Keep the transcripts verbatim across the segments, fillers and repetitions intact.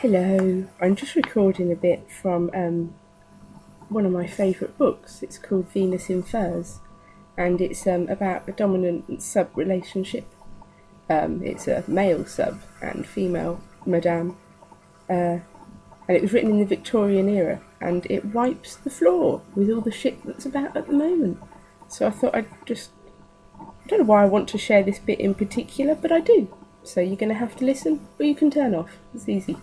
Hello, I'm just recording a bit from um, one of my favourite books. It's called Venus in Furs, and it's um, about a dominant sub relationship. Um, it's a male sub and female madame, uh, and it was written in the Victorian era, and it wipes the floor with all the shit that's about at the moment. So I thought I'd just, I don't know why I want to share this bit in particular, but I do. So you're going to have to listen, or you can turn off. It's easy.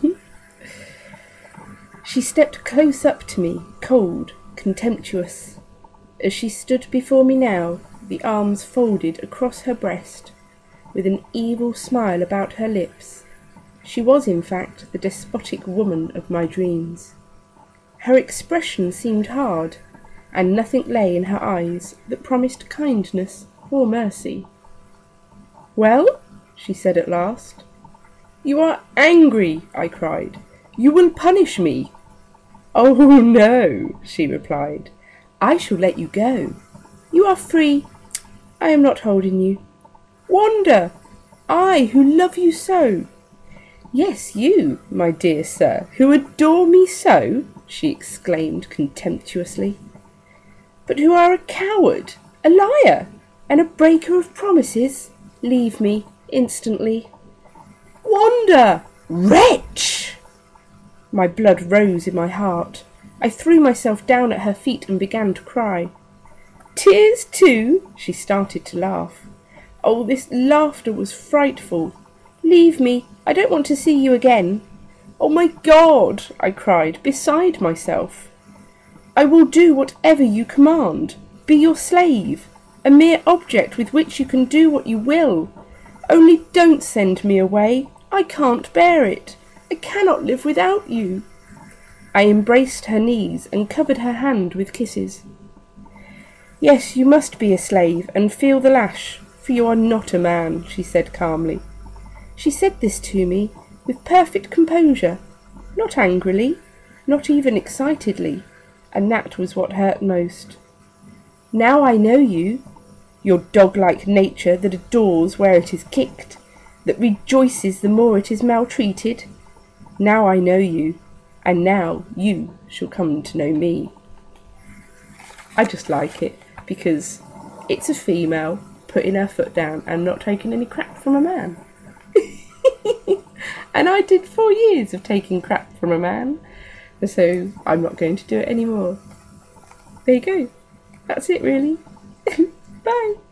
She stepped close up to me, cold, contemptuous. As she stood before me now, the arms folded across her breast, with an evil smile about her lips, she was in fact the despotic woman of my dreams. Her expression seemed hard, and nothing lay in her eyes that promised kindness or mercy. "Well?" she said at last. "You are angry," I cried. "You will punish me." "Oh, no," she replied. "I shall let you go. You are free. I am not holding you. Wanda, I who love you so." "Yes, you, my dear sir, who adore me so," she exclaimed contemptuously. "But who are a coward, a liar, and a breaker of promises. Leave me instantly." "Wanda! Wretch!" My blood rose in my heart. I threw myself down at her feet and began to cry. "Tears too?" She started to laugh. Oh, this laughter was frightful. "Leave me. I don't want to see you again." "Oh, my God!" I cried, beside myself. "I will do whatever you command. Be your slave, a mere object with which you can do what you will. Only don't send me away. I can't bear it. I cannot live without you." I embraced her knees and covered her hand with kisses. "Yes, you must be a slave and feel the lash, for you are not a man," she said calmly. She said this to me with perfect composure, not angrily, not even excitedly, and that was what hurt most. "Now I know you, your dog-like nature that adores where it is kicked, that rejoices the more it is maltreated. Now I know you, and now you shall come to know me." I just like it because it's a female putting her foot down and not taking any crap from a man. And I did four years of taking crap from a man, so I'm not going to do it anymore. There you go. That's it really. Bye.